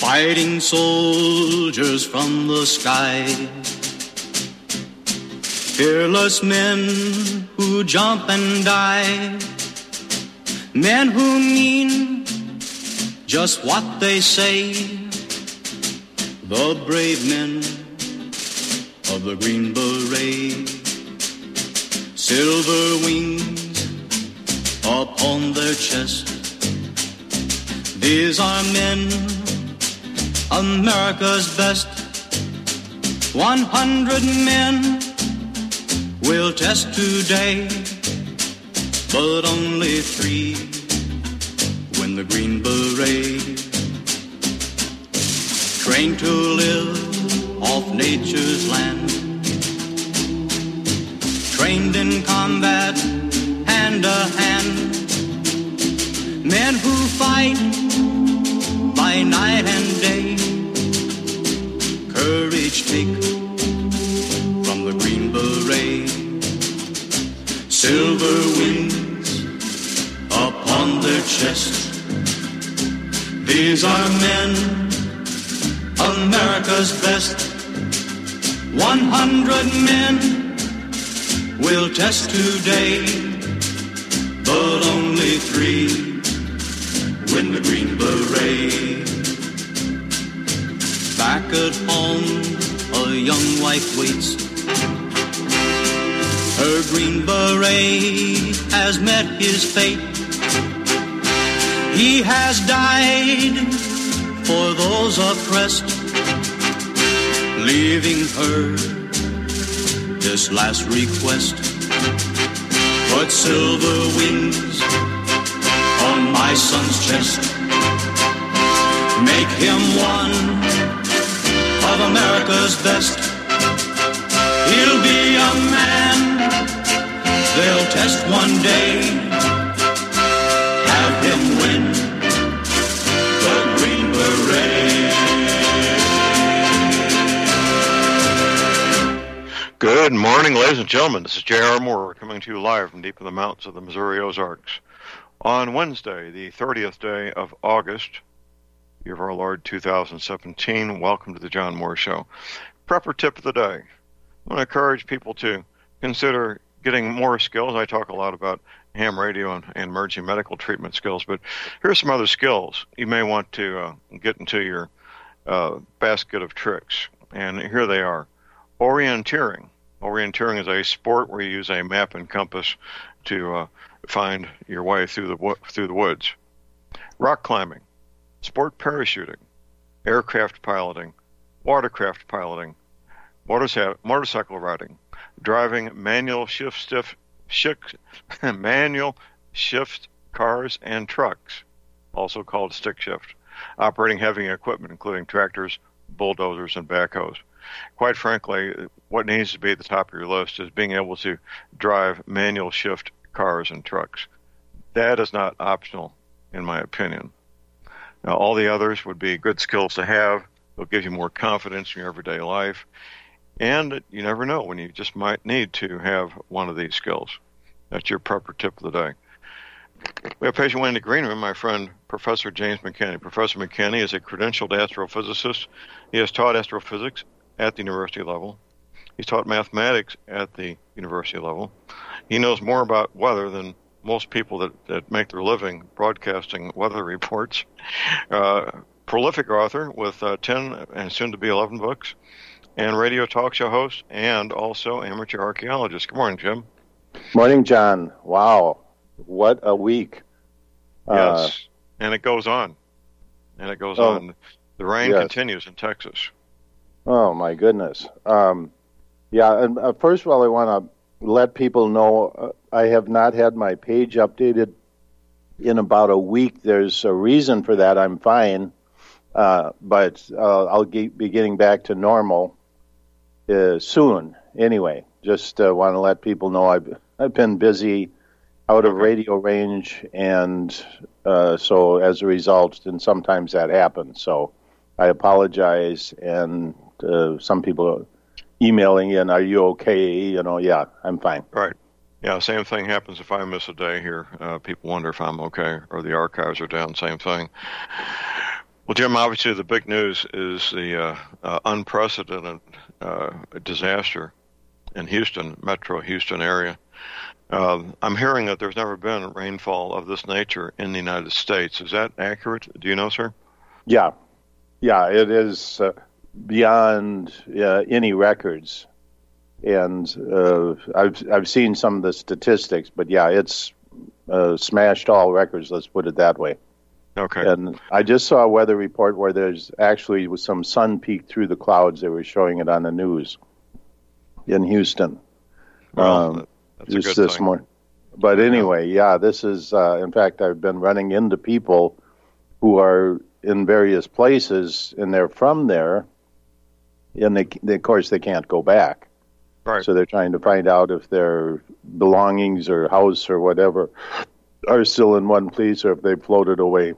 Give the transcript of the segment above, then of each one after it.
fighting soldiers from the sky. Fearless men who jump and die. Men who mean just what they say. The brave men of the Green Beret. Silver wings upon their chest. These are men, America's best. 100 men will test today, but only 3 win the Green Beret. Trained to live off nature's land, trained in combat hand to hand. Men who fight by night and day. Courage take from the Green Beret. Silver wings upon their chest. These are men, America's best. 100 men will test today, but only 3 win the Green Beret. Back at home, a young wife waits. Her Green Beret has met his fate. He has died for those oppressed, leaving her this last request. Put silver wings on my son's chest. Make him one of America's best. He'll be a man they'll test one day. Have him win the Green Beret. Good morning, ladies and gentlemen. This is J.R. Moore coming to you live from deep in the mountains of the Missouri Ozarks. On Wednesday, the 30th day of August, year of our Lord 2017, welcome to the John Moore Show. Prepper tip of the day. I want to encourage people to consider getting more skills. I talk a lot about ham radio and emerging medical treatment skills, but here's some other skills you may want to get into your basket of tricks. And here they are. Orienteering. Orienteering is a sport where you use a map and compass to find your way through the woods. Rock climbing, sport parachuting, aircraft piloting, watercraft piloting, motorcycle riding, driving manual shift cars and trucks, also called stick shift, operating heavy equipment including tractors, bulldozers, and backhoes. Quite frankly, what needs to be at the top of your list is being able to drive manual shift cars and trucks. That is not optional, in my opinion. Now, all the others would be good skills to have. They'll give you more confidence in your everyday life. And you never know when you just might need to have one of these skills. That's your prepper tip of the day. We have patient one in the green room, my friend, Professor James McKinney. Professor McKinney is a credentialed astrophysicist. He has taught astrophysics at the university level. He's taught mathematics at the university level. He knows more about weather than most people that make their living broadcasting weather reports. Prolific author with 10 and soon to be 11 books, and radio talk show host, and also amateur archaeologist. Good morning, Jim. Morning, John. Wow, what a week. Yes, and it goes on. And it goes on. The rain continues in Texas. Oh, my goodness. And first of all, I want to let people know I have not had my page updated in about a week. There's a reason for that. I'm fine, but I'll be getting back to normal soon. Anyway, just want to let people know I've been busy out of radio range, and so as a result, and sometimes that happens. So I apologize, and some people are emailing in, are you okay? I'm fine. Right. Yeah, same thing happens if I miss a day here. People wonder if I'm okay, or the archives are down, same thing. Well, Jim, obviously the big news is the unprecedented disaster in Houston, Metro Houston area. I'm hearing that there's never been rainfall of this nature in the United States. Is that accurate? Do you know, sir? Yeah, it is beyond any records, and I've seen some of the statistics, but yeah, it's smashed all records. Let's put it that way. Okay. And I just saw a weather report where there's actually some sun peeked through the clouds. They were showing it on the news in Houston. Well, that's just a good this thing. morning. But anyway, yeah, this is, in fact, I've been running into people who are in various places, and they're from there, and of course, they can't go back. Right. So they're trying to find out if their belongings or house or whatever are still in one place or if they've floated away.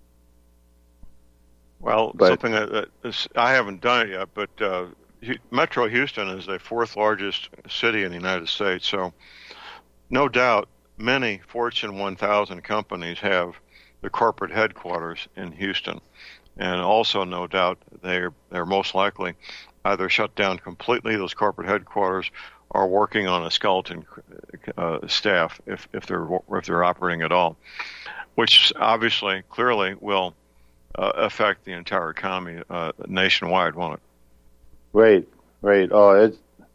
Well, something that I haven't done it yet, but Metro Houston is the fourth largest city in the United States, so no doubt many Fortune 1000 companies have the corporate headquarters in Houston, and also no doubt they're most likely either shut down completely, those corporate headquarters, or working on a skeleton staff if they're operating at all, which obviously clearly will affect the entire economy nationwide, won't it? Right. Oh,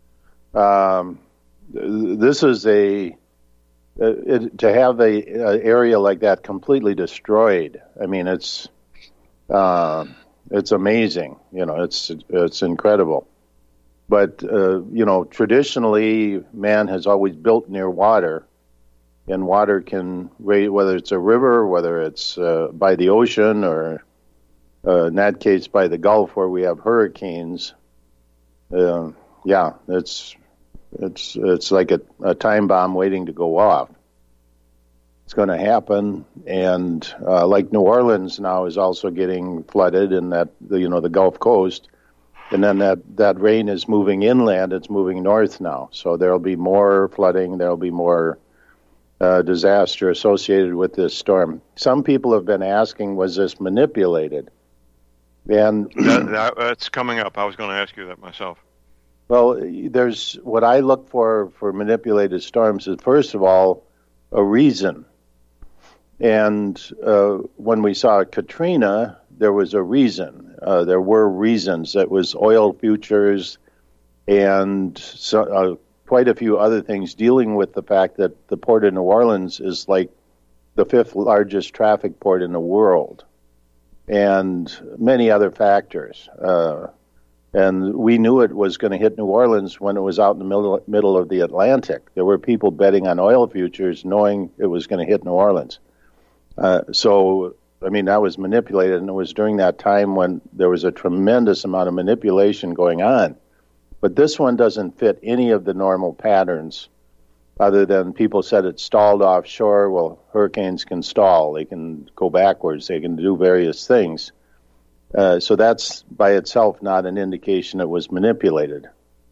this is to have a area like that completely destroyed. I mean, it's amazing. It's incredible. But traditionally, man has always built near water, and water can raise, whether it's a river, whether it's by the ocean, or in that case by the Gulf where we have hurricanes. It's like a time bomb waiting to go off. It's going to happen, and like New Orleans now is also getting flooded, and the Gulf Coast, and then that rain is moving inland. It's moving north now, so there'll be more flooding. There'll be more disaster associated with this storm. Some people have been asking, was this manipulated? And that's coming up. I was going to ask you that myself. Well, there's what I look for manipulated storms is, first of all, a reason. And when we saw Katrina, there was a reason. There were reasons. It was oil futures and quite a few other things dealing with the fact that the port of New Orleans is like the fifth largest traffic port in the world, and many other factors. And we knew it was going to hit New Orleans when it was out in the middle of the Atlantic. There were people betting on oil futures knowing it was going to hit New Orleans. That was manipulated, and it was during that time when there was a tremendous amount of manipulation going on. But this one doesn't fit any of the normal patterns, other than people said it stalled offshore. Well, hurricanes can stall. They can go backwards. They can do various things. So that's by itself not an indication it was manipulated.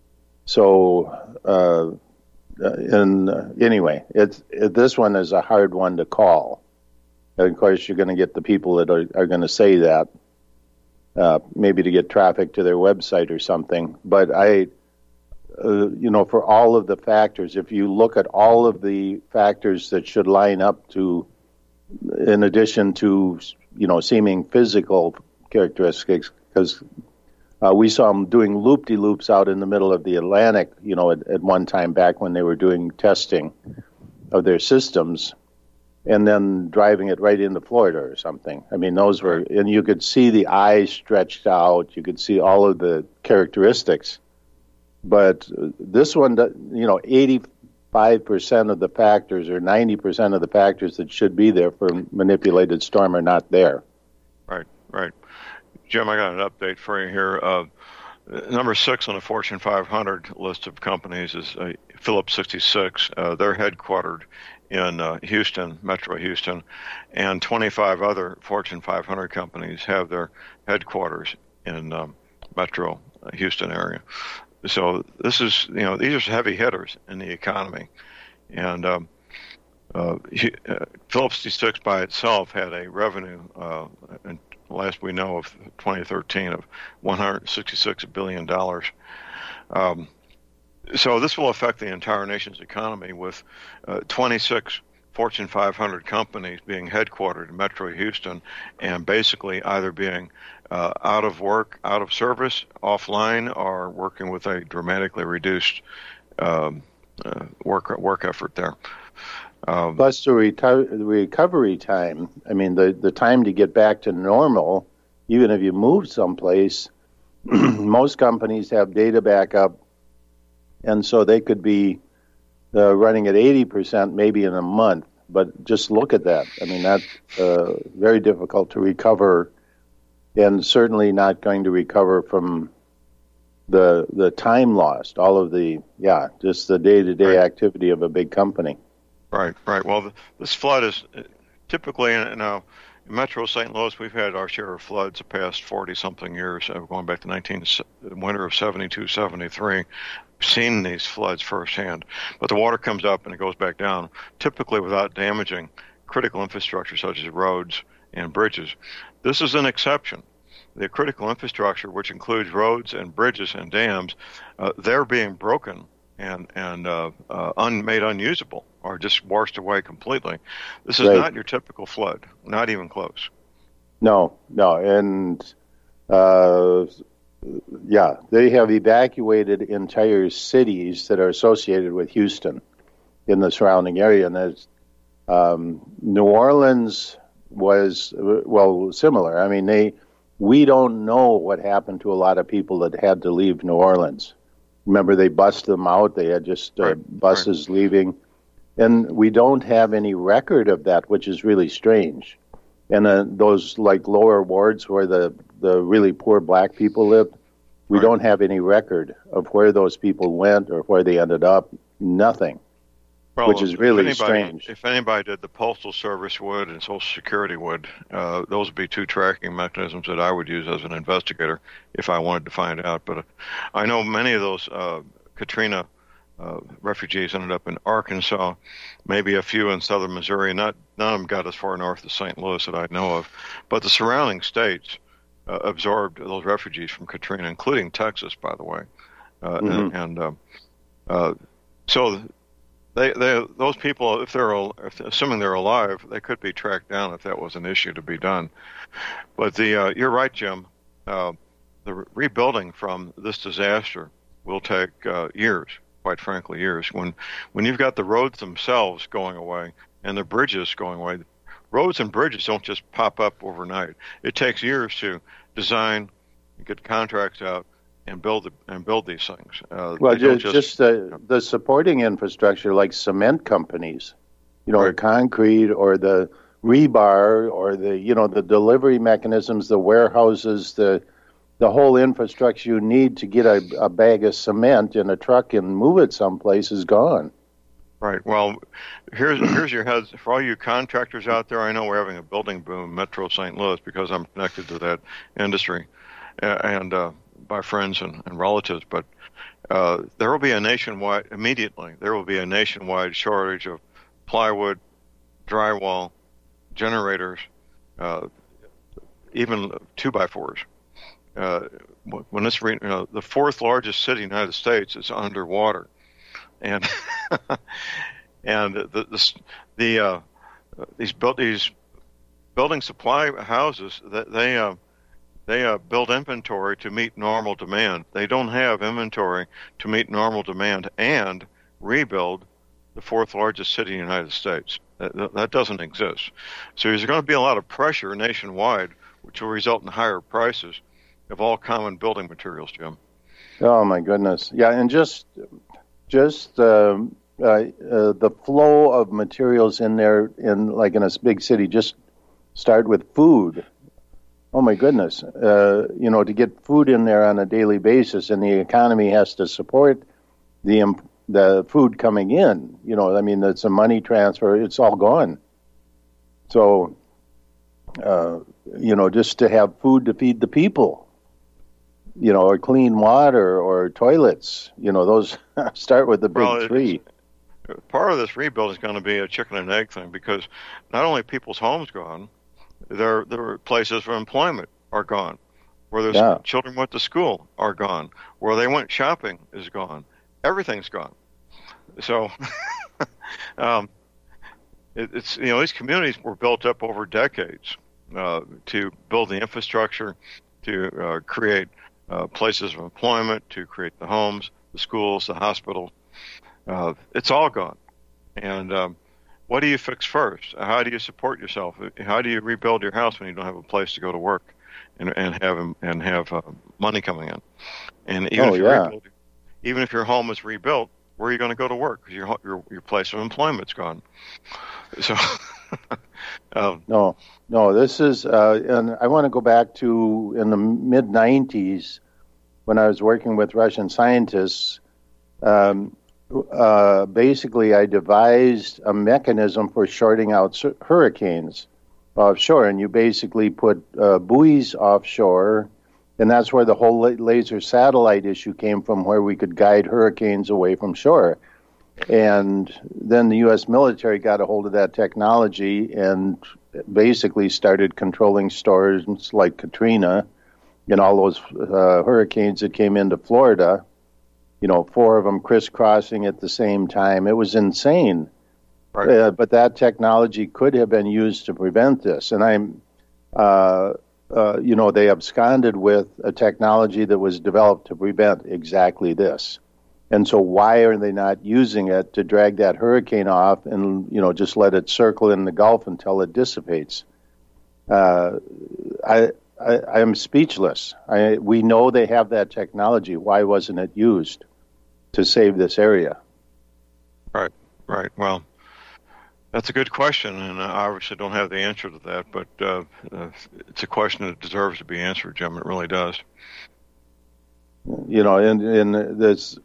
So, anyway, this one is a hard one to call. And of course, you're going to get the people that are going to say that, maybe to get traffic to their website or something. But for all of the factors, if you look at all of the factors that should line up to, in addition to, seeming physical characteristics, because we saw them doing loop-de-loops out in the middle of the Atlantic, at one time back when they were doing testing of their systems, and then driving it right into Florida or something. I mean, those were, and you could see the eyes stretched out. You could see all of the characteristics. But this one, 85% of the factors or 90% of the factors that should be there for manipulated storm are not there. Right. Jim, I got an update for you here. Number 6 on the Fortune 500 list of companies is Phillips 66. They're headquartered in Houston, Metro Houston, and 25 other Fortune 500 companies have their headquarters in Metro Houston area. So this is, these are heavy hitters in the economy. And Phillips 66 by itself had a revenue in last we know of 2013, of $166 billion. So this will affect the entire nation's economy, with 26 Fortune 500 companies being headquartered in Metro Houston, and basically either being out of work, out of service, offline, or working with a dramatically reduced work effort there. Plus the recovery time. I mean, the time to get back to normal, even if you move someplace, most companies have data backup, and so they could be running at 80% maybe in a month. But just look at that. I mean, that's very difficult to recover, and certainly not going to recover from the time lost, all of just the day-to-day activity of a big company. Right. Well, this flood is typically in Metro St. Louis. We've had our share of floods the past 40-something years, going back to winter of 72, 73. Seen these floods firsthand, but the water comes up and it goes back down, typically without damaging critical infrastructure such as roads and bridges. This is an exception. The critical infrastructure, which includes roads and bridges and dams, they're being broken and made unusable, or just washed away completely. This is not your typical flood, not even close. No, and they have evacuated entire cities that are associated with Houston in the surrounding area. And New Orleans was, similar. I mean, we don't know what happened to a lot of people that had to leave New Orleans. Remember, they bused them out. They had just buses leaving. And we don't have any record of that, which is really strange. And those lower wards where the really poor black people lived, we don't have any record of where those people went or where they ended up. Nothing, which is really strange. If anybody did, the Postal Service would, and Social Security would. Those would be two tracking mechanisms that I would use as an investigator if I wanted to find out. But I know many of those Katrina refugees ended up in Arkansas, maybe a few in southern Missouri. None of them got as far north as St. Louis that I know of. But the surrounding states absorbed those refugees from Katrina, including Texas, by the way. So those people, if assuming they're alive, they could be tracked down if that was an issue to be done. But you're right, Jim. The rebuilding from this disaster will take years. Quite frankly, years. When you've got the roads themselves going away and the bridges going away, roads and bridges don't just pop up overnight. It takes years to design, get contracts out, and build these things. Just the supporting infrastructure, like cement companies, or concrete, or the rebar, or the delivery mechanisms, the warehouses, the whole infrastructure you need to get a bag of cement in a truck and move it someplace is gone. Right. Well, here's your heads for all you contractors out there. I know we're having a building boom in Metro St. Louis because I'm connected to that industry, and by friends and relatives. But there will be a nationwide shortage of plywood, drywall, generators, even 2x4s. When it's the fourth largest city in the United States is underwater, and these building supply houses, that they build inventory to meet normal demand. They don't have inventory to meet normal demand and rebuild the fourth largest city in the United States. That doesn't exist. So there's going to be a lot of pressure nationwide, which will result in higher prices of all common building materials, Jim. Oh my goodness! Yeah, and just the flow of materials in there, in a big city. Just start with food. Oh my goodness! To get food in there on a daily basis, and the economy has to support the food coming in. It's a money transfer. It's all gone. So, just to have food to feed the people. Or clean water or toilets, those start with the big three. Part of this rebuild is going to be a chicken and egg thing, because not only people's homes gone, Their places of employment are gone. Where their Yeah. children went to school are gone. Where they went shopping is gone. Everything's gone. So um, it's these communities were built up over decades to build the infrastructure, to create places of employment, to create the homes, the schools, the hospitals. It's all gone. And what do you fix first? How do you support yourself? How do you rebuild your house when you don't have a place to go to work and have money coming in? And even if your home is rebuilt, where are you going to go to work? Because your place of employment's gone. So No, this is, and I want to go back to in the mid 90s when I was working with Russian scientists. Basically, I devised a mechanism for shorting out hurricanes offshore, and you basically put buoys offshore, and that's where the whole laser satellite issue came from, where we could guide hurricanes away from shore. And then the U.S. military got a hold of that technology and basically started controlling storms like Katrina and all those hurricanes that came into Florida. 4 of them crisscrossing at the same time. It was insane. Right. But that technology could have been used to prevent this. And they absconded with a technology that was developed to prevent exactly this. And so why are they not using it to drag that hurricane off and, just let it circle in the Gulf until it dissipates? I'm speechless. We know they have that technology. Why wasn't it used to save this area? Right. Well, that's a good question, and I obviously don't have the answer to that, but it's a question that deserves to be answered, Jim. It really does. In this,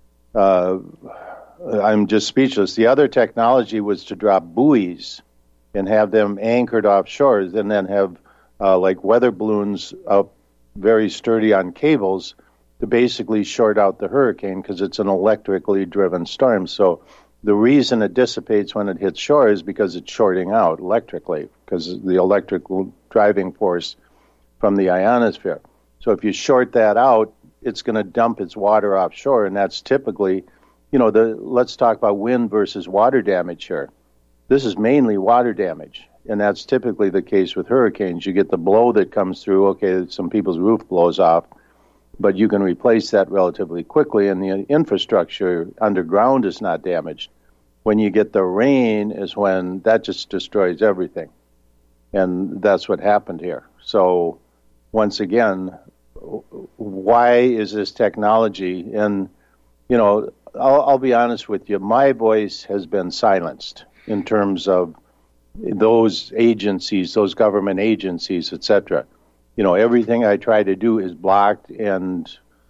I'm just speechless. The other technology was to drop buoys and have them anchored offshore, and then have like weather balloons up very sturdy on cables to basically short out the hurricane, because it's an electrically driven storm. So the reason it dissipates when it hits shore is because it's shorting out electrically, because the electrical driving force from the ionosphere. So if you short that out, it's going to dump its water offshore, and that's typically, let's talk about wind versus water damage here. This is mainly water damage, and that's typically the case with hurricanes. You get the blow that comes through, okay, some people's roof blows off, but you can replace that relatively quickly, and the infrastructure underground is not damaged. When you get the rain is when that just destroys everything, and that's what happened here. So once again, why is this technology? And, I'll be honest with you, my voice has been silenced in terms of those agencies, those government agencies, etc. Everything I try to do is blocked and,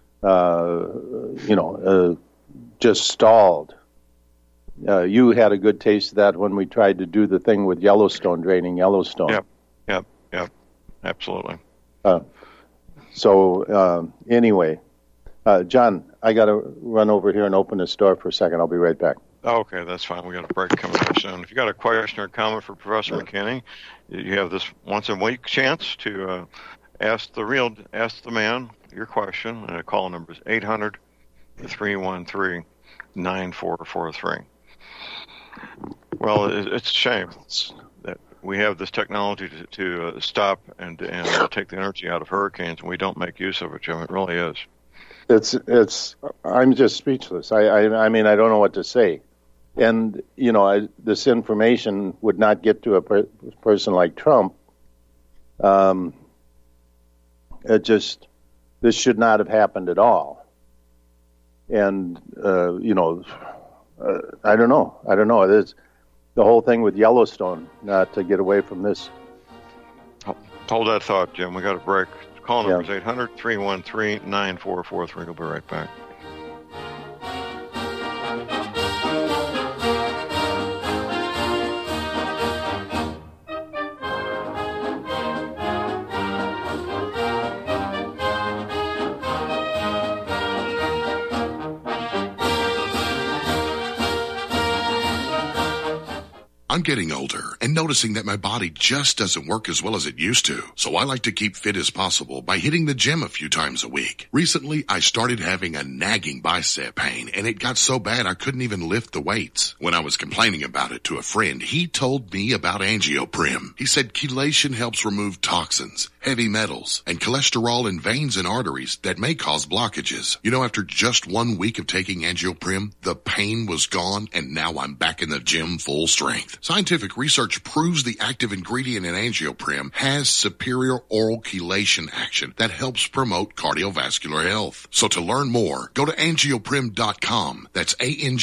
just stalled. You had a good taste of that when we tried to do the thing with Yellowstone, draining Yellowstone. Yep, absolutely. Anyway, John, I got to run over here and open this door for a second. I'll be right back. Okay, that's fine. We got a break coming up soon. If you got a question or comment for Professor McKinney, you have this once a week chance to ask the man your question. And the call number is 800-313-9443. Well, it's a shame that we have this technology to stop and take the energy out of hurricanes, and we don't make use of it, Jim. It really is. I'm just speechless. I mean, I don't know what to say. And, this information would not get to a person like Trump. This should not have happened at all. And, I don't know. It's the whole thing with Yellowstone, not to get away from this. Hold that thought, Jim. We got a break. Call number is 800-313-9443. We'll be right back. I'm getting older and noticing that my body just doesn't work as well as it used to. So I like to keep fit as possible by hitting the gym a few times a week. Recently, I started having a nagging bicep pain, and it got so bad I couldn't even lift the weights. When I was complaining about it to a friend, he told me about Angioprim. He said chelation helps remove toxins, heavy metals, and cholesterol in veins and arteries that may cause blockages. You know, after just 1 week of taking Angioprim, the pain was gone, and now I'm back in the gym full strength. Scientific research proves the active ingredient in Angioprim has superior oral chelation action that helps promote cardiovascular health. So to learn more, go to angioprim.com. That's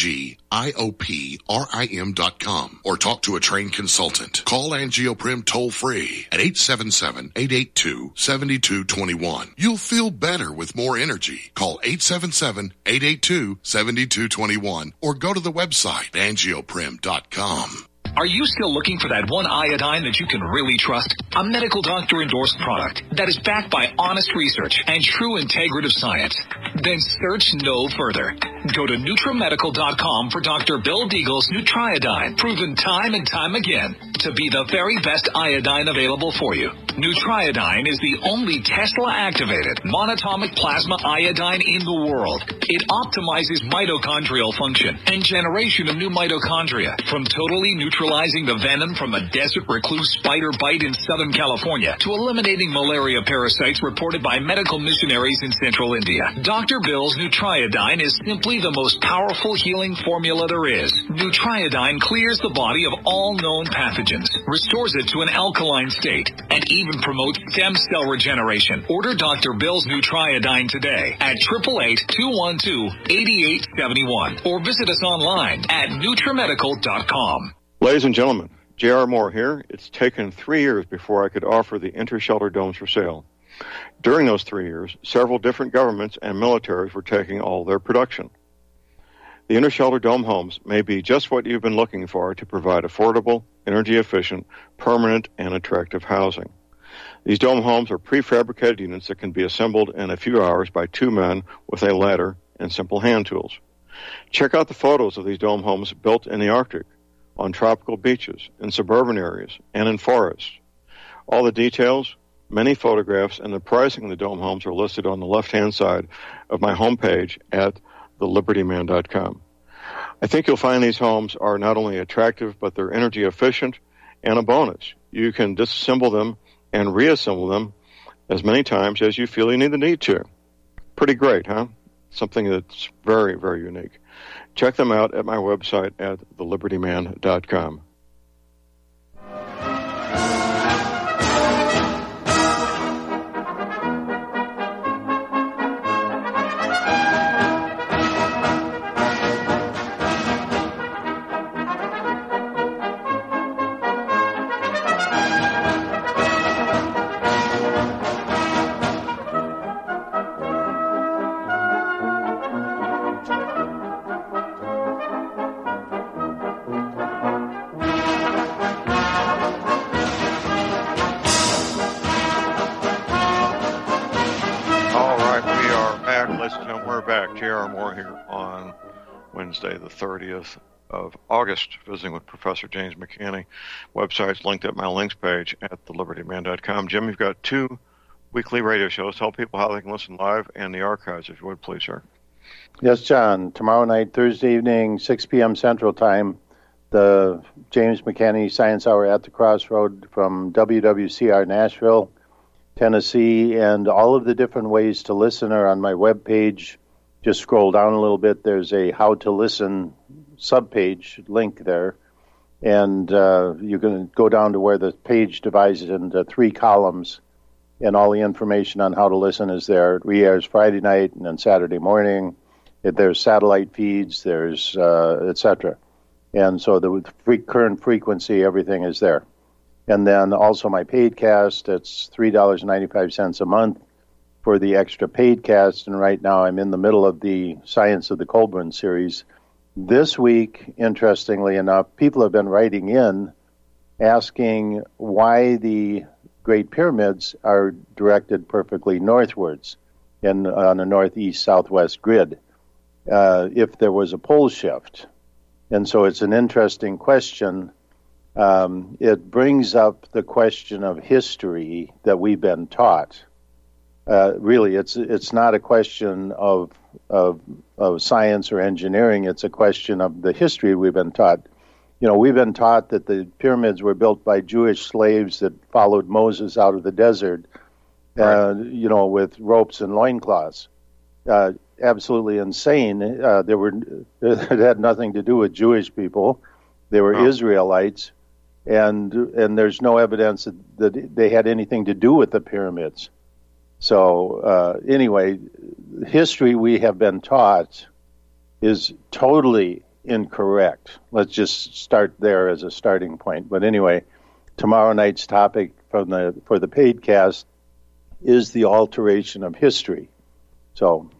ANGIOPRIM.com, or talk to a trained consultant. Call Angioprim toll free at 877-882-7221. You'll feel better with more energy. Call 877-882-7221 or go to the website angioprim.com. Are you still looking for that one iodine that you can really trust? A medical doctor endorsed product that is backed by honest research and true integrative science? Then search no further. Go to NutriMedical.com for Dr. Bill Deagle's Nutriodine, proven time and time again to be the very best iodine available for you. Nutriodine is the only Tesla-activated monatomic plasma iodine in the world. It optimizes mitochondrial function and generation of new mitochondria, from totally neutralizing the venom from a desert recluse spider bite in Southern California to eliminating malaria parasites reported by medical missionaries in central India. Dr. Bill's Nutriodine is simply the most powerful healing formula there is. Nutriodine clears the body of all known pathogens, restores it to an alkaline state, and even promotes stem cell regeneration. Order Dr. Bill's Nutriodine today at 888-212-8871 or visit us online at NutriMedical.com. Ladies and gentlemen, J.R. Moore here. It's taken 3 years before I could offer the Intershelter domes for sale. During those 3 years, several different governments and militaries were taking all their production. The Intershelter dome homes may be just what you've been looking for to provide affordable, energy-efficient, permanent, and attractive housing. These dome homes are prefabricated units that can be assembled in a few hours by 2 men with a ladder and simple hand tools. Check out the photos of these dome homes built in the Arctic, on tropical beaches, in suburban areas, and in forests. All the details, many photographs, and the pricing of the dome homes are listed on the left-hand side of my homepage at thelibertyman.com. I think you'll find these homes are not only attractive, but they're energy efficient, and a bonus. You can disassemble them and reassemble them as many times as you feel you need to. Pretty great, huh? Something that's very, very unique. Check them out at my website at thelibertyman.com. Wednesday, the 30th of August, visiting with Professor James McCanney. Website's linked at my links page at thelibertyman.com. Jim, you've got 2 weekly radio shows. Tell people how they can listen live and the archives, if you would, please, sir. Yes, John. Tomorrow night, Thursday evening, 6 p.m. Central Time, the James McCanney Science Hour at the Crossroad from WWCR Nashville, Tennessee, and all of the different ways to listen are on my webpage. Just scroll down a little bit. There's a How to Listen subpage link there. And you can go down to where the page divides it into 3 columns. And all the information on how to listen is there. It re-airs Friday night and then Saturday morning. There's satellite feeds. There's etc. And so the current frequency, everything is there. And then also my paid cast. It's $3.95 a month for the extra paid cast, and right now I'm in the middle of the Science of the Colburn series. This week, interestingly enough, people have been writing in asking why the Great Pyramids are directed perfectly northwards on a northeast-southwest grid, if there was a pole shift. And so it's an interesting question. it brings up the question of history that we've been taught. Really, it's not a question of science or engineering. It's a question of the history we've been taught. We've been taught that the pyramids were built by Jewish slaves that followed Moses out of the desert, with ropes and loincloths. Absolutely insane. It had nothing to do with Jewish people. They were Israelites, and there's no evidence that they had anything to do with the pyramids. So anyway, history we have been taught is totally incorrect. Let's just start there as a starting point. But anyway, tomorrow night's topic for the Paidcast is the alteration of history. So,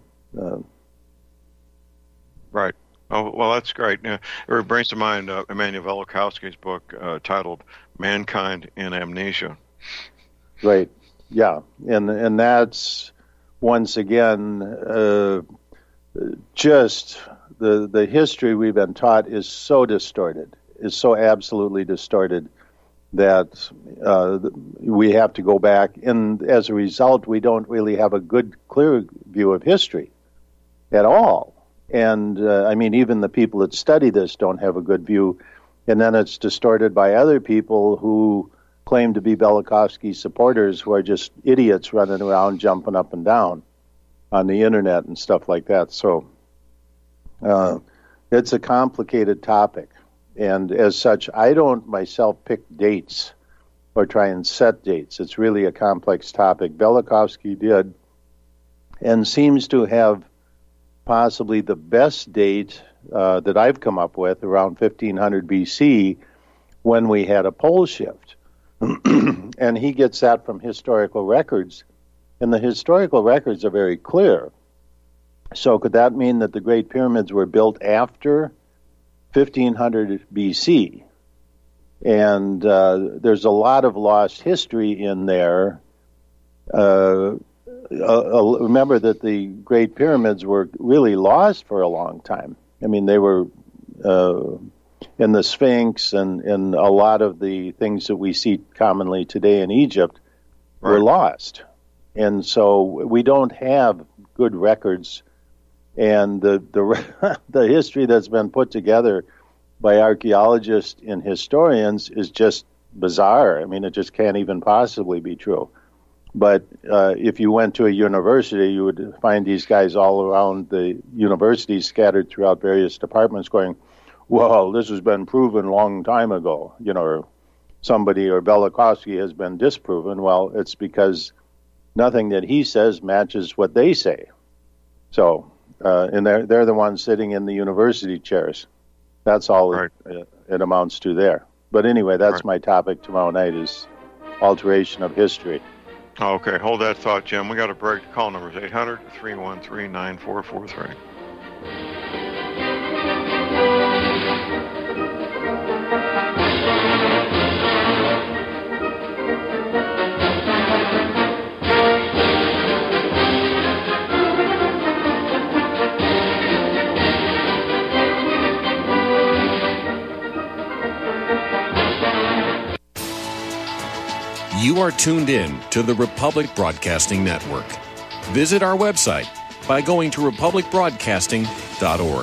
right. Oh, well, that's great. It brings to mind Immanuel Velikovsky's book titled "Mankind in Amnesia." Right. Yeah, and that's once again just the history we've been taught is so distorted, is so absolutely distorted that we have to go back, and as a result, we don't really have a good, clear view of history at all. And even the people that study this don't have a good view, and then it's distorted by other people who claim to be Velikovsky supporters who are just idiots running around jumping up and down on the internet and stuff like that. So it's a complicated topic. And as such, I don't myself pick dates or try and set dates. It's really a complex topic. Velikovsky did, and seems to have possibly the best date that I've come up with, around 1500 BC, when we had a pole shift. And he gets that from historical records. And the historical records are very clear. So could that mean that the Great Pyramids were built after 1500 BC? And there's a lot of lost history in there. Remember that the Great Pyramids were really lost for a long time. I mean, they were in the Sphinx and a lot of the things that we see commonly today in Egypt were lost. And so we don't have good records. And the history that's been put together by archaeologists and historians is just bizarre. I mean, it just can't even possibly be true. But if you went to a university, you would find these guys all around the university scattered throughout various departments going, well, this has been proven a long time ago, or somebody or Velikovsky has been disproven. Well, it's because nothing that he says matches what they say. So, and they're the ones sitting in the university chairs. That's all it amounts to there. But anyway, that's my topic tomorrow night is alteration of history. Okay, hold that thought, Jim. We got a break. Call number is 800-313-9443. You are tuned in to the Republic Broadcasting Network. Visit our website by going to republicbroadcasting.org.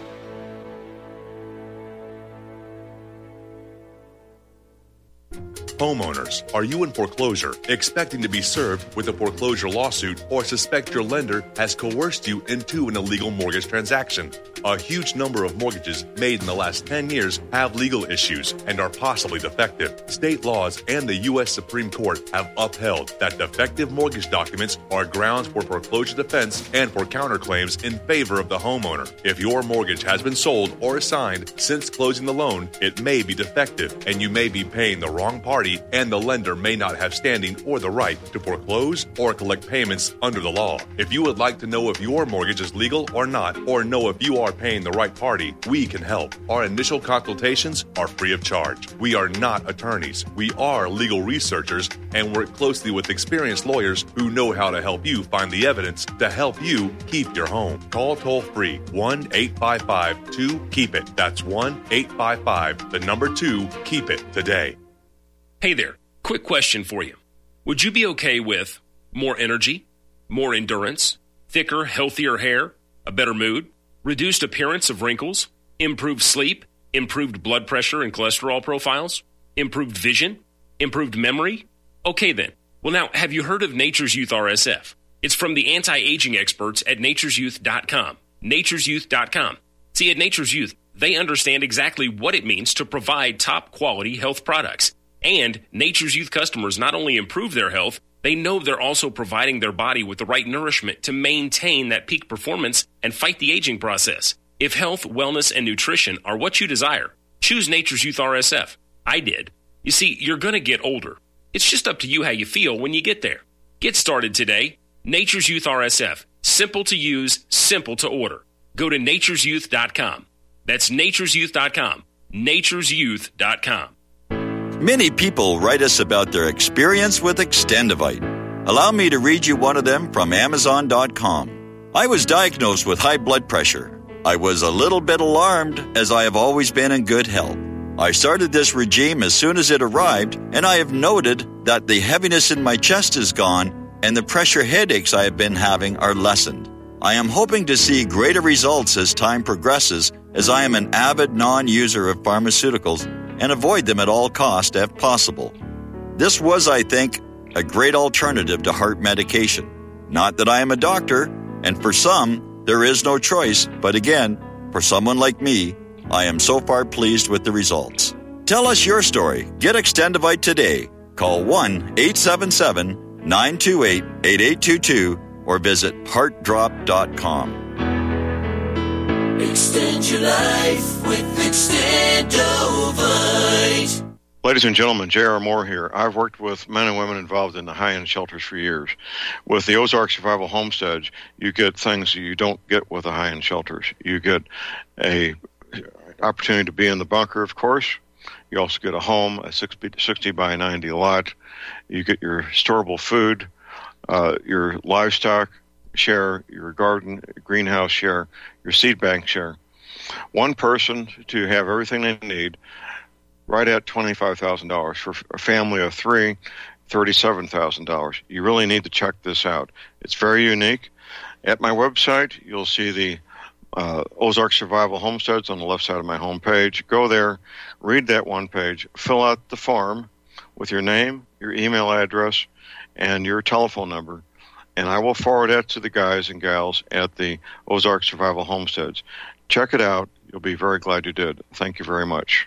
Homeowners, are you in foreclosure, expecting to be served with a foreclosure lawsuit, or suspect your lender has coerced you into an illegal mortgage transaction? A huge number of mortgages made in the last 10 years have legal issues and are possibly defective. State laws and the U.S. Supreme Court have upheld that defective mortgage documents are grounds for foreclosure defense and for counterclaims in favor of the homeowner. If your mortgage has been sold or assigned since closing the loan, it may be defective and you may be paying the wrong party party, and the lender may not have standing or the right to foreclose or collect payments under the law. If you would like to know if your mortgage is legal or not, or know if you are paying the right party, we can help. Our initial consultations are free of charge. We are not attorneys. We are legal researchers and work closely with experienced lawyers who know how to help you find the evidence to help you keep your home. Call toll-free 1-855-2-KEEP-IT. That's 1-855-2-KEEP-IT today. Hey there, quick question for you. Would you be okay with more energy, more endurance, thicker, healthier hair, a better mood, reduced appearance of wrinkles, improved sleep, improved blood pressure and cholesterol profiles, improved vision, improved memory? Okay then. Well now, have you heard of Nature's Youth RSF? It's from the anti-aging experts at nature'syouth.com. nature'syouth.com. See, at Nature's Youth, they understand exactly what it means to provide top-quality health products. And Nature's Youth customers not only improve their health, they know they're also providing their body with the right nourishment to maintain that peak performance and fight the aging process. If health, wellness, and nutrition are what you desire, choose Nature's Youth RSF. I did. You see, you're going to get older. It's just up to you how you feel when you get there. Get started today. Nature's Youth RSF. Simple to use, simple to order. Go to nature'syouth.com. That's nature'syouth.com. nature'syouth.com. Many people write us about their experience with Extendivite. Allow me to read you one of them from Amazon.com. I was diagnosed with high blood pressure. I was a little bit alarmed as I have always been in good health. I started this regime as soon as it arrived, and I have noted that the heaviness in my chest is gone and the pressure headaches I have been having are lessened. I am hoping to see greater results as time progresses, as I am an avid non-user of pharmaceuticals and avoid them at all costs if possible. This was, I think, a great alternative to heart medication. Not that I am a doctor, and for some, there is no choice, but again, for someone like me, I am so far pleased with the results. Tell us your story. Get Extendivite today. Call 1-877-928-8822 or visit heartdrop.com. Extend your life with Extendovite. Ladies and gentlemen, J.R. Moore here. I've worked with men and women involved in the high-end shelters for years. With the Ozark Survival Homestead, you get things you don't get with the high-end shelters. You get a opportunity to be in the bunker, of course. You also get a home, a 60 by 90 lot. You get your storable food, your livestock share, your garden, greenhouse share, your seed bank share. One person to have everything they need, right at $25,000. For a family of three, $37,000. You really need to check this out. It's very unique. At my website, you'll see the Ozark Survival Homesteads on the left side of my homepage. Go there, read that one page, fill out the form with your name, your email address, and your telephone number, and I will forward that to the guys and gals at the Ozark Survival Homesteads. Check it out. You'll be very glad you did. Thank you very much.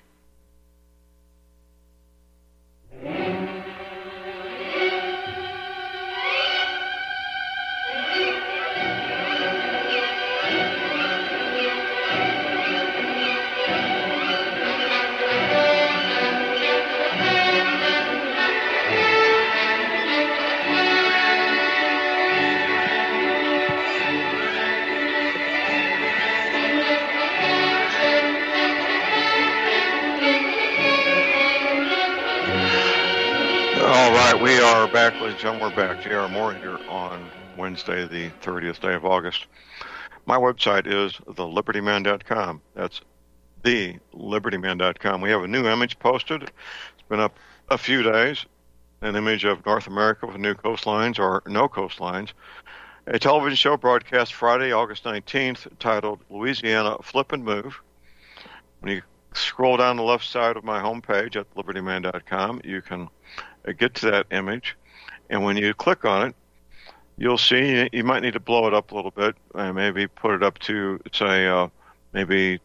We are back, ladies and gentlemen. We're back. J.R. Moore here on Wednesday, the 30th day of August. My website is thelibertyman.com. That's thelibertyman.com. We have a new image posted. It's been up a few days. An image of North America with new coastlines or no coastlines. A television show broadcast Friday, August 19th, titled Louisiana Flip and Move. When you scroll down the left side of my homepage at libertyman.com, you can get to that image, and when you click on it, you'll see you might need to blow it up a little bit and maybe put it up to, say, maybe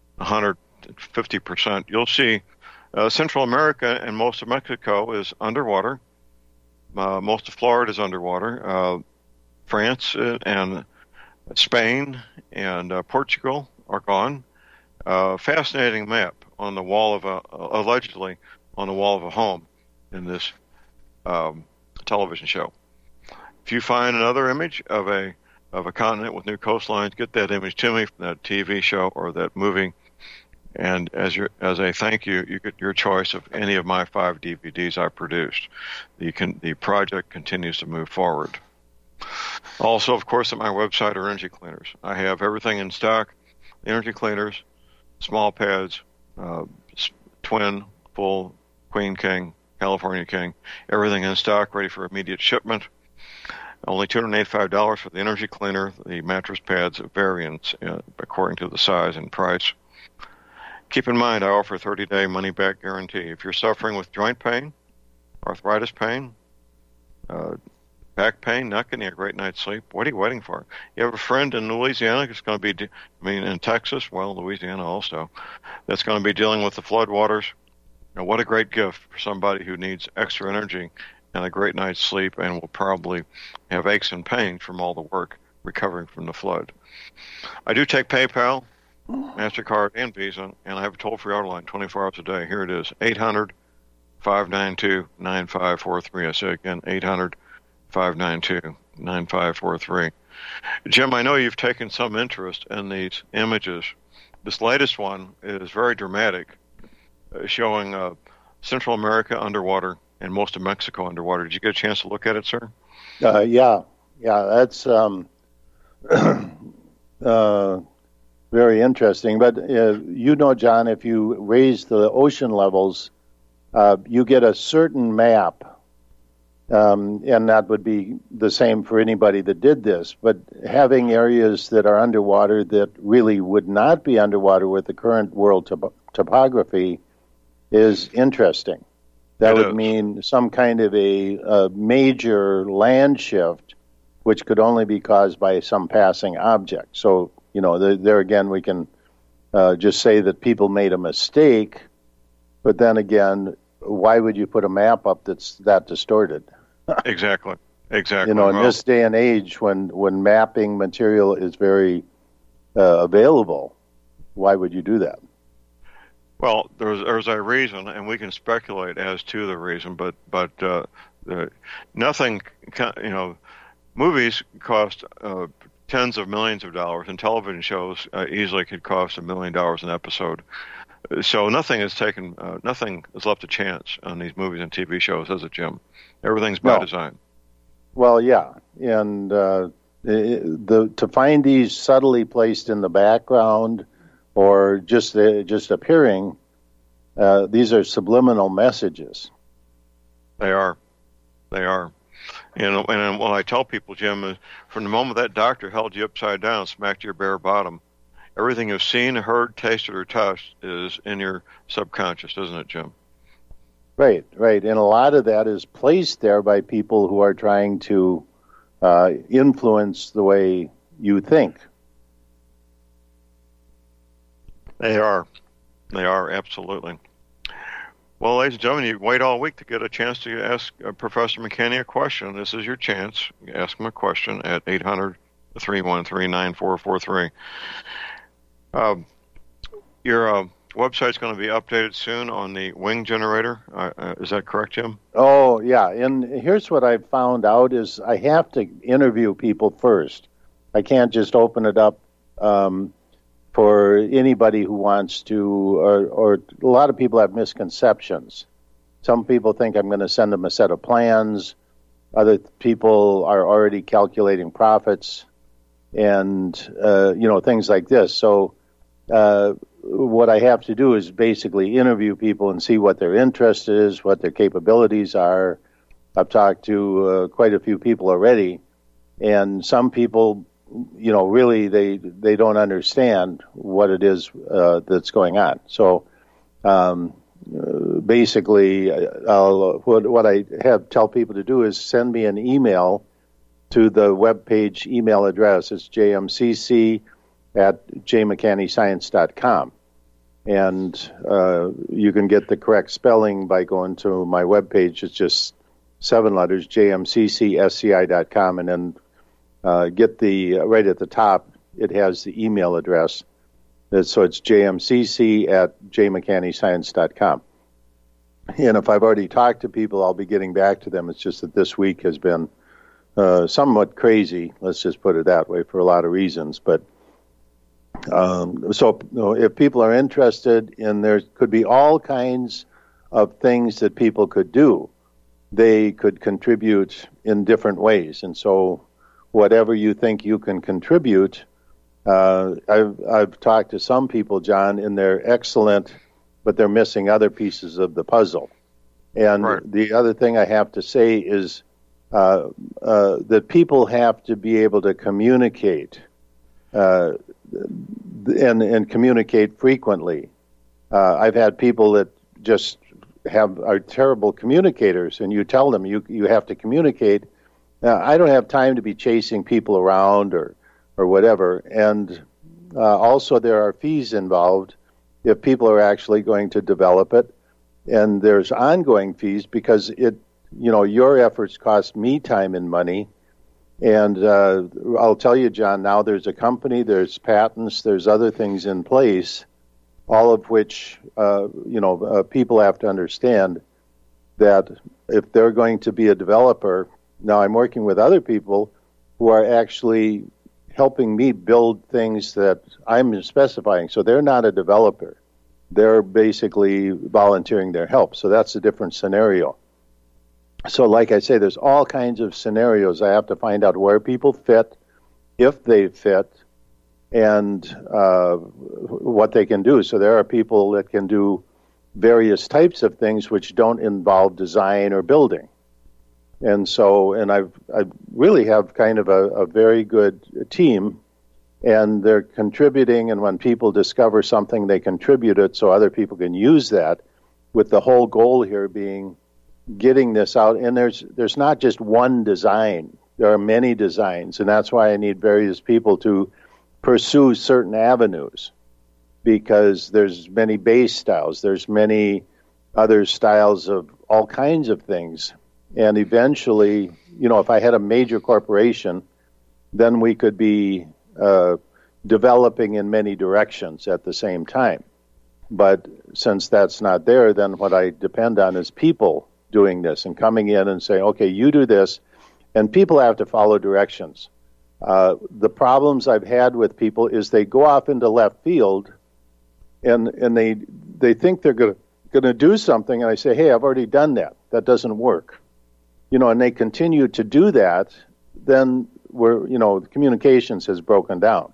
150%. You'll see Central America and most of Mexico is underwater. Most of Florida is underwater. France and Spain and Portugal are gone. Fascinating map on the wall of allegedly on the wall of a home. in this television show. If you find another image of a continent with new coastlines, get that image to me from that TV show or that movie, and as a thank you, you get your choice of any of my 5 DVDs I produced. The project continues to move forward. Also, of course, at my website are energy cleaners. I have everything in stock: energy cleaners, small pads, twin, full, queen, king, California king, everything in stock, ready for immediate shipment. Only $285 for the energy cleaner. The mattress pads vary according to the size and price. Keep in mind, I offer a 30-day money-back guarantee. If you're suffering with joint pain, arthritis pain, back pain, not getting a great night's sleep, what are you waiting for? You have a friend in Louisiana that's going to be, in Texas, well, Louisiana also, that's going to be dealing with the floodwaters. What a great gift for somebody who needs extra energy and a great night's sleep and will probably have aches and pains from all the work recovering from the flood. I do take PayPal, MasterCard, and Visa, and I have a toll-free auto line 24 hours a day. Here it is, 800-592-9543. I say again, 800-592-9543. Jim, I know you've taken some interest in these images. This latest one is very dramatic, showing Central America underwater and most of Mexico underwater. Did you get a chance to look at it, sir? Yeah, that's very interesting. But John, if you raise the ocean levels, you get a certain map, and that would be the same for anybody that did this. But having areas that are underwater that really would not be underwater with the current world topography is interesting. That would mean some kind of a major land shift, which could only be caused by some passing object. So, there again, we can just say that people made a mistake, but then again, why would you put a map up that's that distorted? Exactly. In this day and age, when mapping material is very available, why would you do that? Well, there's a reason, and we can speculate as to the reason, but nothing, movies cost tens of millions of dollars, and television shows easily could cost $1 million an episode. So nothing is left to chance on these movies and TV shows, has it, Jim? Everything's by design. Well, yeah, and to find these subtly placed in the background or just appearing, these are subliminal messages. They are. And what I tell people, Jim, is from the moment that doctor held you upside down, smacked your bare bottom, everything you've seen, heard, tasted, or touched is in your subconscious, isn't it, Jim? Right. And a lot of that is placed there by people who are trying to influence the way you think. They are, absolutely. Well, ladies and gentlemen, you wait all week to get a chance to ask Professor McKinney a question. This is your chance. Ask him a question at 800-313-9443. Your website's going to be updated soon on the wing generator. Is that correct, Jim? Oh, yeah. And here's what I've found out is I have to interview people first. I can't just open it up for anybody who wants to, or a lot of people have misconceptions. Some people think I'm going to send them a set of plans. Other people are already calculating profits and, things like this. So what I have to do is basically interview people and see what their interest is, what their capabilities are. I've talked to quite a few people already, and some people, really they don't understand what it is that's going on. So basically, what I tell people to do is send me an email to the webpage email address. It's jmcc@jmcannyscience.com. And you can get the correct spelling by going to my webpage. It's just 7 letters, jmccsci.com, and then get the right at the top. It has the email address. So it's jmcc@jmcannyscience.com. And if I've already talked to people, I'll be getting back to them. It's just that this week has been somewhat crazy, let's just put it that way, for a lot of reasons. But so if people are interested in, there could be all kinds of things that people could do. They could contribute in different ways. And so whatever you think you can contribute, I've talked to some people, John, and they're excellent, but they're missing other pieces of the puzzle. And the other thing I have to say is that people have to be able to communicate and communicate frequently. I've had people that just are terrible communicators, and you tell them you have to communicate. I don't have time to be chasing people around or whatever. And also there are fees involved if people are actually going to develop it, and there's ongoing fees because your efforts cost me time and money. And I'll tell you, John, now there's a company, there's patents, there's other things in place, all of which people have to understand that if they're going to be a developer. Now I'm working with other people who are actually helping me build things that I'm specifying. So they're not a developer. They're basically volunteering their help. So that's a different scenario. So like I say, there's all kinds of scenarios. I have to find out where people fit, if they fit, and what they can do. So there are people that can do various types of things which don't involve design or building. And so, I really have kind of a very good team, and they're contributing, and when people discover something, they contribute it so other people can use that, with the whole goal here being getting this out. And there's not just one design. There are many designs, and that's why I need various people to pursue certain avenues, because there's many base styles, there's many other styles of all kinds of things. And eventually, if I had a major corporation, then we could be developing in many directions at the same time. But since that's not there, then what I depend on is people doing this and coming in and saying, okay, you do this, and people have to follow directions. The problems I've had with people is they go off into left field, and they think they're going to do something, and I say, hey, I've already done that. That doesn't work. And they continue to do that, then the communications has broken down.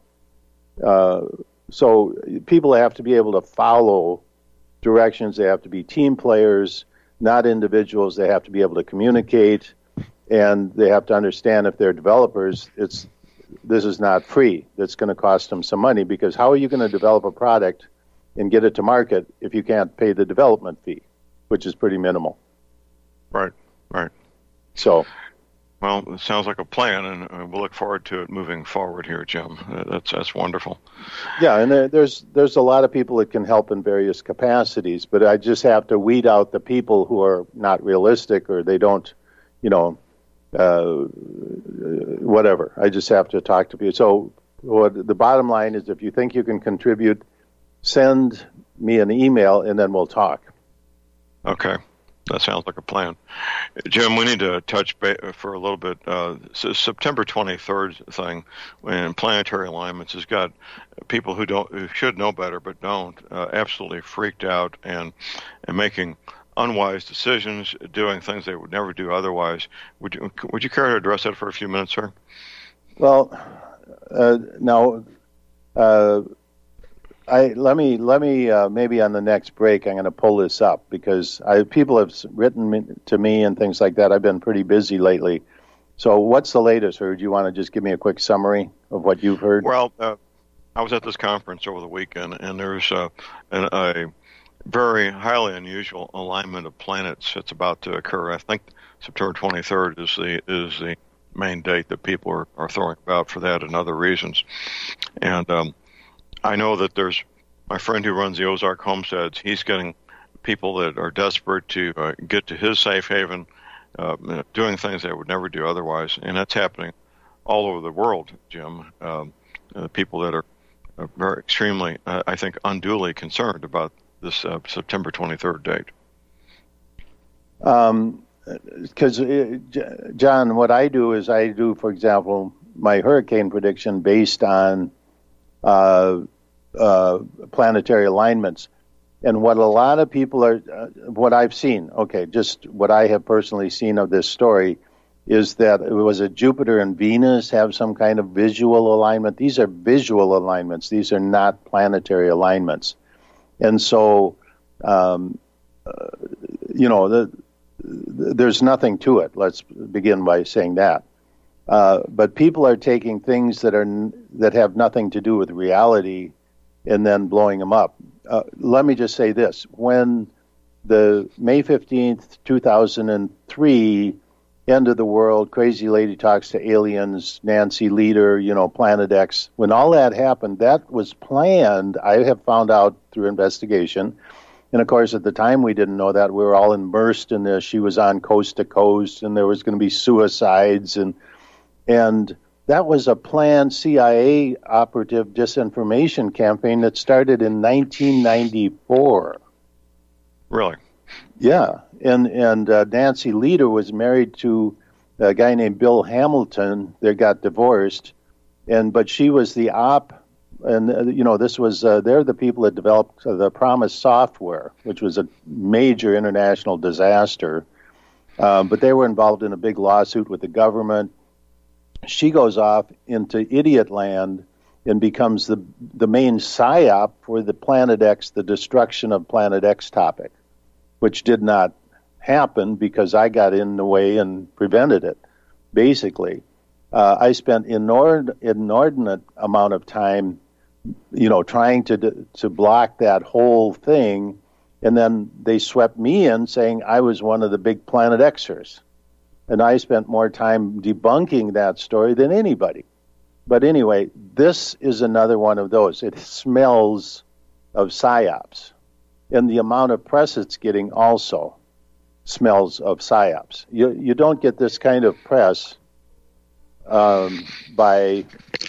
So people have to be able to follow directions. They have to be team players, not individuals. They have to be able to communicate, and they have to understand if they're developers, this is not free. That's going to cost them some money, because how are you going to develop a product and get it to market if you can't pay the development fee, which is pretty minimal? Right. So, well, it sounds like a plan, and we'll look forward to it moving forward here, Jim. That's wonderful. Yeah, and there's a lot of people that can help in various capacities, but I just have to weed out the people who are not realistic, or they don't, whatever. I just have to talk to people. So the bottom line is, if you think you can contribute, send me an email, and then we'll talk. Okay. That sounds like a plan. Jim, we need to touch for a little bit. September 23rd thing, when planetary alignments has got people who should know better but don't, absolutely freaked out and making unwise decisions, doing things they would never do otherwise. Would you care to address that for a few minutes, sir? Well, now. Let me maybe on the next break I'm going to pull this up, because people have written to me and things like that. I've been pretty busy lately. So what's the latest, or do you want to just give me a quick summary of what you've heard? Well, I was at this conference over the weekend, and there's a very highly unusual alignment of planets that's about to occur. I think September 23rd is the main date that people are throwing about for that and other reasons. And I know that there's my friend who runs the Ozark Homesteads. He's getting people that are desperate to get to his safe haven, doing things they would never do otherwise. And that's happening all over the world, Jim. People that are very extremely, I think, unduly concerned about this September 23rd date. Because, John, what I do is for example, my hurricane prediction based on planetary alignments. And what a lot of people are, what I've seen, just what I have personally seen of this story, is that it was a Jupiter and Venus have some kind of visual alignment. These are visual alignments. These are not planetary alignments. And so, there's nothing to it. Let's begin by saying that. But people are taking things that have nothing to do with reality and then blowing them up. Let me just say this. When the May 15th, 2003, End of the World, Crazy Lady Talks to Aliens, Nancy Lieder, Planet X, when all that happened, that was planned, I have found out through investigation. And, of course, at the time we didn't know that. We were all immersed in this. She was on coast to coast, and there was going to be suicides. And that was a planned CIA operative disinformation campaign that started in 1994. Really? Yeah. And Nancy Lieder was married to a guy named Bill Hamilton. They got divorced. But she was the op. And, this was, they're the people that developed the Promise software, which was a major international disaster. But they were involved in a big lawsuit with the government. She goes off into idiot land and becomes the main psyop for the Planet X, the destruction of Planet X topic, which did not happen because I got in the way and prevented it, basically. I spent inordinate amount of time trying to block that whole thing, and then they swept me in saying I was one of the big Planet Xers. And I spent more time debunking that story than anybody. But anyway, this is another one of those. It smells of psyops. And the amount of press it's getting also smells of psyops. You don't get this kind of press by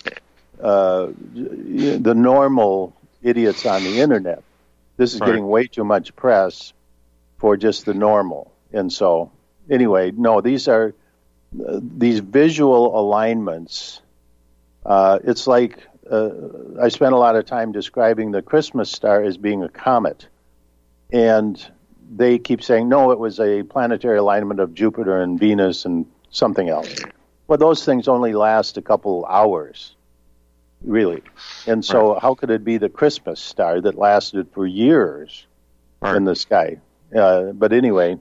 the normal idiots on the internet. This is getting way too much press for just the normal. And so, anyway, no, these are these visual alignments. It's like I spent a lot of time describing the Christmas star as being a comet. And they keep saying, no, it was a planetary alignment of Jupiter and Venus and something else. Well, those things only last a couple hours, really. And so how could it be the Christmas star that lasted for years in the sky? But anyway,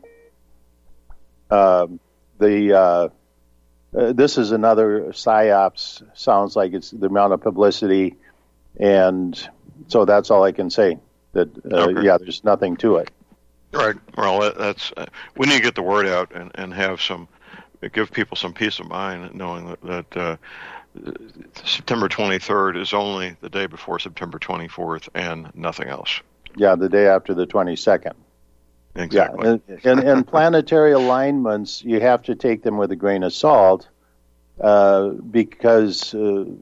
this is another psyops. Sounds like it's the amount of publicity. And so that's all I can say. That there's nothing to it. Right. Well, that's we need to get the word out and have give people some peace of mind, knowing that September 23rd is only the day before September 24th and nothing else. Yeah, the day after the 22nd. Exactly. Yeah, and planetary alignments, you have to take them with a grain of salt because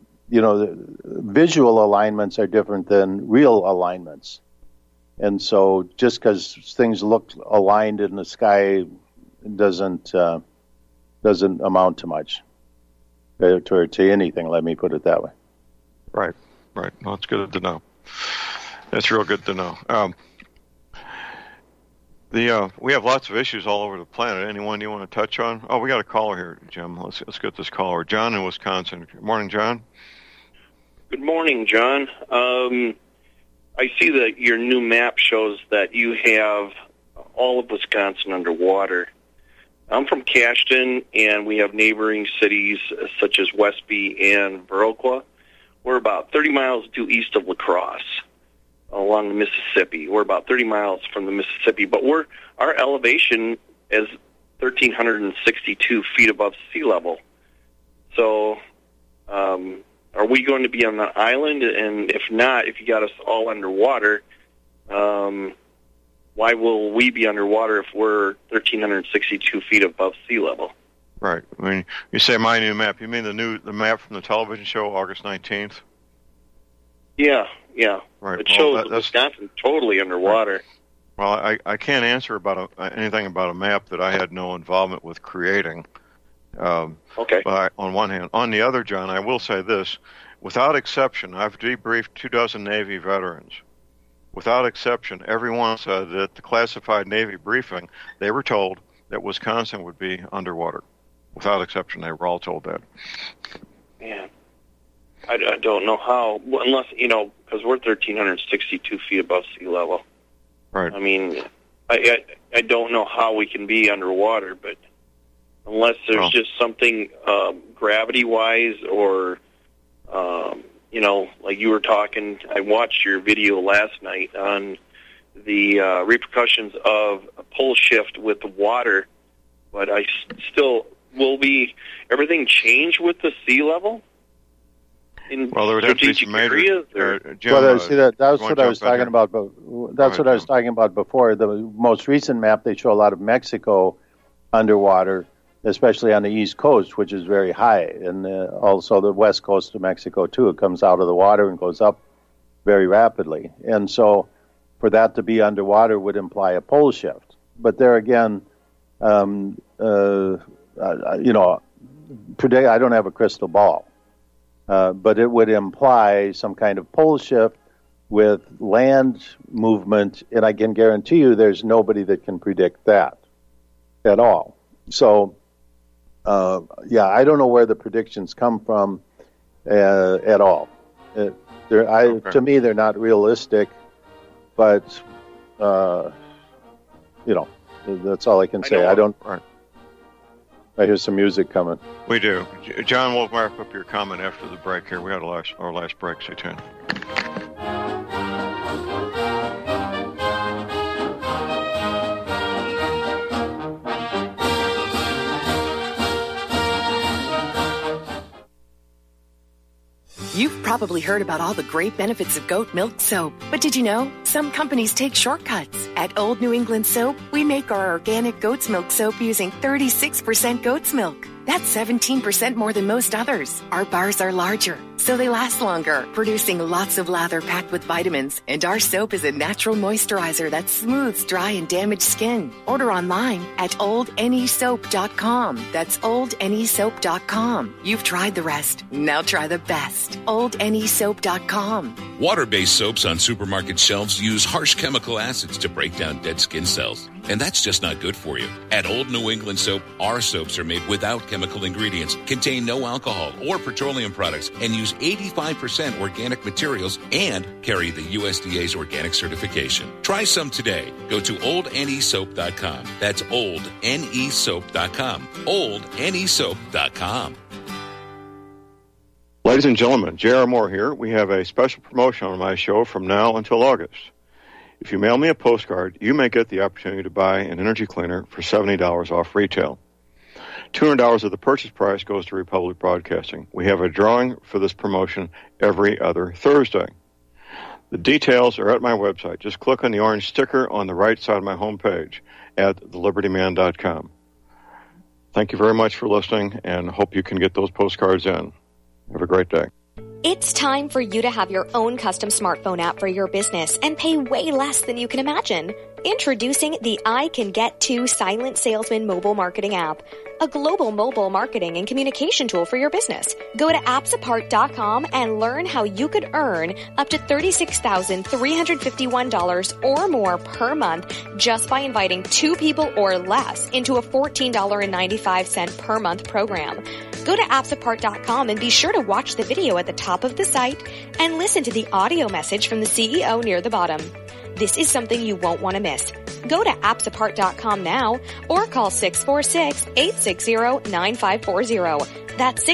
visual alignments are different than real alignments. And so just because things look aligned in the sky doesn't amount to much, to anything, let me put it that way. Right. Well, it's good to know. That's real good to know. We have lots of issues all over the planet. Anyone you want to touch on? Oh, we got a caller here, Jim. Let's get this caller. John in Wisconsin. Good morning, John. Good morning, John. I see that your new map shows that you have all of Wisconsin underwater. I'm from Cashton, and we have neighboring cities such as Westby and Viroqua. We're about 30 miles due east of La Crosse along the Mississippi. We're about 30 miles from the Mississippi, but our elevation is 1,362 feet above sea level. So are we going to be on an island? And if not, if you got us all underwater, why will we be underwater if we're 1,362 feet above sea level? Right. I mean, you say my new map. You mean the map from the television show August 19th? Yeah. Right. It shows Wisconsin totally underwater. Well, I can't answer about anything about a map that I had no involvement with creating. Okay. But on one hand. On the other, John, I will say this. Without exception, I've debriefed 24 Navy veterans. Without exception, everyone said that at the classified Navy briefing, they were told that Wisconsin would be underwater. Without exception, they were all told that. Man, I don't know how, unless, because we're 1,362 feet above sea level. Right. I mean, I don't know how we can be underwater, but unless there's just something gravity-wise or, like you were talking, I watched your video last night on the repercussions of a pole shift with the water, but I still, will everything change with the sea level? Well, there would have to be some major areas. Jim, that's what I was talking about. That's what I was talking about before. The most recent map, they show a lot of Mexico underwater, especially on the east coast, which is very high, and also the west coast of Mexico too. It comes out of the water and goes up very rapidly, and so for that to be underwater would imply a pole shift. But there again, I don't have a crystal ball. But it would imply some kind of pole shift with land movement, and I can guarantee you there's nobody that can predict that at all. So, I don't know where the predictions come from at all. To me, they're not realistic, but, that's all I can say. I don't... I hear some music coming. We do. John, we'll wrap up your comment after the break here. We had our last break. Stay tuned. You've probably heard about all the great benefits of goat milk soap, but did you know some companies take shortcuts? At Old New England Soap, we make our organic goat's milk soap using 36% goat's milk. That's 17% more than most others. Our bars are larger, so they last longer, producing lots of lather packed with vitamins. And our soap is a natural moisturizer that smooths dry and damaged skin. Order online at oldnesoap.com. That's oldnesoap.com. You've tried the rest. Now try the best. oldnesoap.com. Water-based soaps on supermarket shelves use harsh chemical acids to break down dead skin cells. And that's just not good for you. At Old New England Soap, our soaps are made without chemical ingredients, contain no alcohol or petroleum products, and use 85% organic materials and carry the USDA's organic certification. Try some today. Go to oldnesoap.com. That's oldnesoap.com. oldnesoap.com. Ladies and gentlemen, J.R. Moore here. We have a special promotion on my show from now until August. If you mail me a postcard, you may get the opportunity to buy an energy cleaner for $70 off retail. $200 of the purchase price goes to Republic Broadcasting. We have a drawing for this promotion every other Thursday. The details are at my website. Just click on the orange sticker on the right side of my homepage at thelibertyman.com. Thank you very much for listening, and hope you can get those postcards in. Have a great day. It's time for you to have your own custom smartphone app for your business and pay way less than you can imagine. Introducing the I Can Get To Silent Salesman mobile marketing app, a global mobile marketing and communication tool for your business. Go to appsapart.com and learn how you could earn up to $36,351 or more per month just by inviting 2 people or less into a $14.95 per month program. Go to appsapart.com and be sure to watch the video at the top of the site and listen to the audio message from the CEO near the bottom. This is something you won't want to miss. Go to appsapart.com now or call 646-860-9540. That's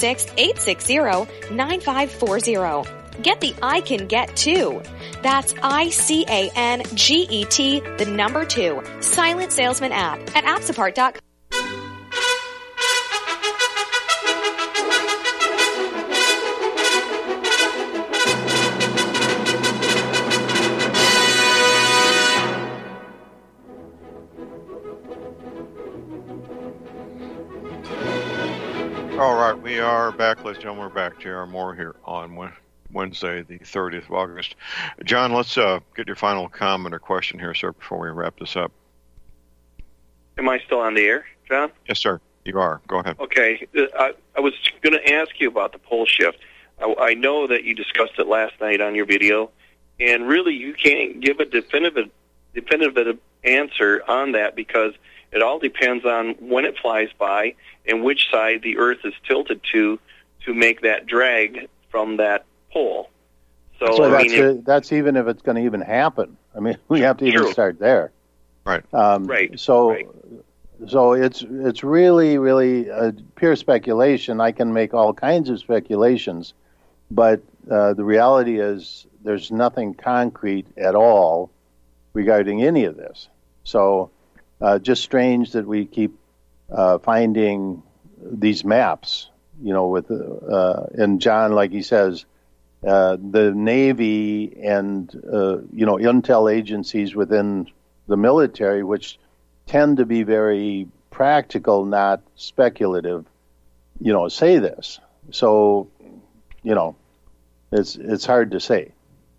646-860-9540. Get the I Can Get To. That's ICANGET, the number 2, Silent Salesman app at appsapart.com. All right, we are back. Ladies and gentlemen, we're back. J.R. Moore here on Wednesday, the 30th of August. John, let's get your final comment or question here, sir, before we wrap this up. Am I still on the air, John? Yes, sir. You are. Go ahead. Okay. I was going to ask you about the pole shift. I know that you discussed it last night on your video, and really you can't give a definitive answer on that because it all depends on when it flies by and which side the Earth is tilted to make that drag from that pole. So that's even if it's going to even happen. I mean, we have to even start there. Right. Right. So it's really pure speculation. I can make all kinds of speculations, but the reality is there's nothing concrete at all regarding any of this. So just strange that we keep finding these maps, with and John, like he says, the Navy and intel agencies within the military, which tend to be very practical, not speculative, say this. So, it's hard to say.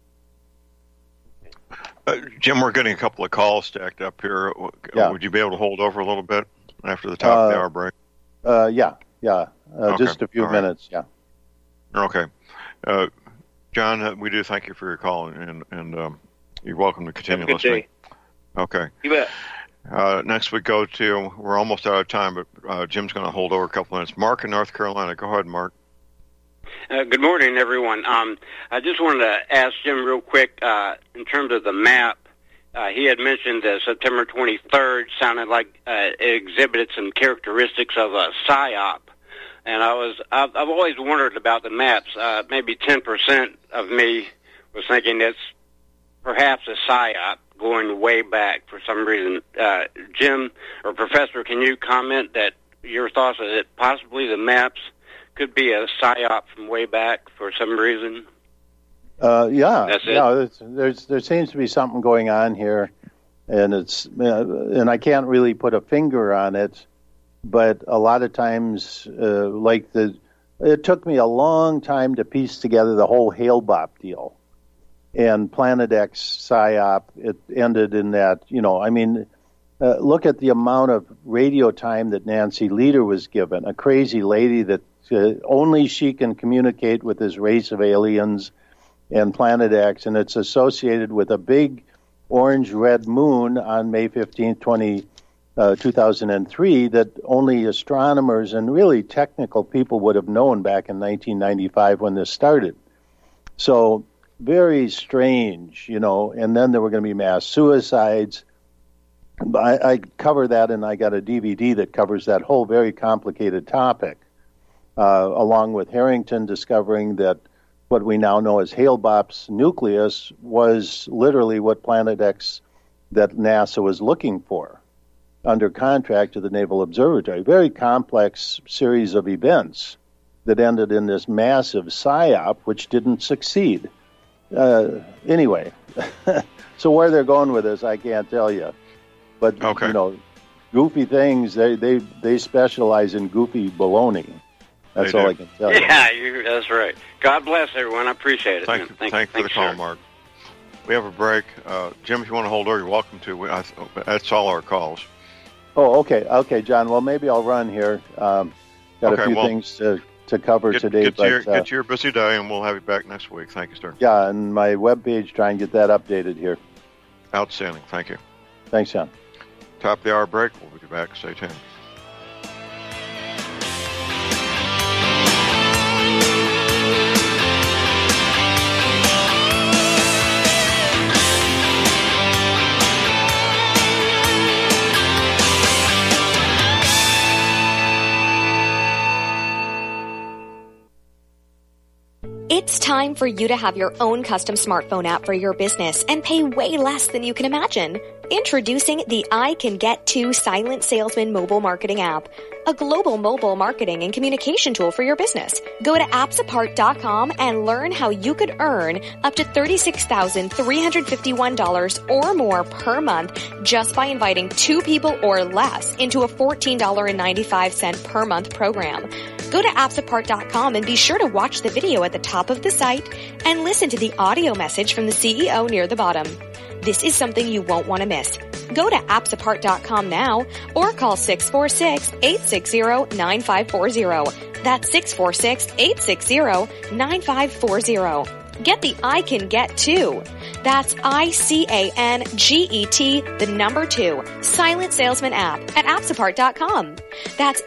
Jim, we're getting a couple of calls stacked up here. Yeah. Would you be able to hold over a little bit after the top of the hour break? Yeah. Okay. Just a few minutes, yeah. Okay. John, we do thank you for your call, and you're welcome to continue Have a good listening. Day. Okay. You bet. Next we go to, we're almost out of time, but Jim's going to hold over a couple minutes. Mark in North Carolina. Go ahead, Mark. Good morning, everyone. I just wanted to ask Jim real quick, in terms of the map, he had mentioned that September 23rd sounded like it exhibited some characteristics of a PSYOP. And I've always wondered about the maps. Maybe 10% of me was thinking it's perhaps a PSYOP going way back for some reason. Jim or Professor, can you comment that your thoughts is that possibly the maps could be a PSYOP from way back for some reason? That's it. There seems to be something going on here, and and I can't really put a finger on it, but a lot of times, it took me a long time to piece together the whole Hale-Bopp deal, and Planet X PSYOP. It ended in that. Look at the amount of radio time that Nancy Lieder was given, a crazy lady that only she can communicate with this race of aliens and Planet X, and it's associated with a big orange-red moon on May 15th, 2003 that only astronomers and really technical people would have known back in 1995 when this started. So very strange, and then there were going to be mass suicides. I cover that, and I got a DVD that covers that whole very complicated topic, along with Harrington discovering that what we now know as Hale-Bopp's nucleus was literally what Planet X that NASA was looking for under contract to the Naval Observatory. Very complex series of events that ended in this massive PSYOP, which didn't succeed. Anyway, so where they're going with this, I can't tell you. But, goofy things, they specialize in goofy baloney. That's all I can tell you. Yeah, that's right. God bless everyone. I appreciate it. Thank you for the call, Mark. We have a break. Jim, if you want to hold over, you're welcome to. That's all our calls. Oh, okay. Okay, John. Well, maybe I'll run here. Got a few things to cover today. Get to your busy day, and we'll have you back next week. Thank you, sir. Yeah, and my webpage, try and get that updated here. Outstanding. Thank you. Thanks, John. Top of the hour break. We'll be back. Stay tuned. It's time for you to have your own custom smartphone app for your business and pay way less than you can imagine. Introducing the I Can Get To Silent Salesman mobile marketing app, a global mobile marketing and communication tool for your business. Go to appsapart.com and learn how you could earn up to $36,351 or more per month just by inviting 2 people or less into a $14.95 per month program. Go to appsapart.com and be sure to watch the video at the top of the site and listen to the audio message from the CEO near the bottom. This is something you won't want to miss. Go to appsapart.com now or call 646-860-9540. That's 646-860-9540. Get the I Can Get 2. That's ICANGET, the number 2, silent salesman app at appsapart.com. That's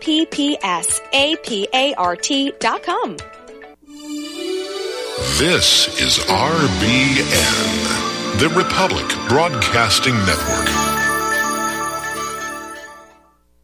APPSAPART.com. This is RBN, the Republic Broadcasting Network.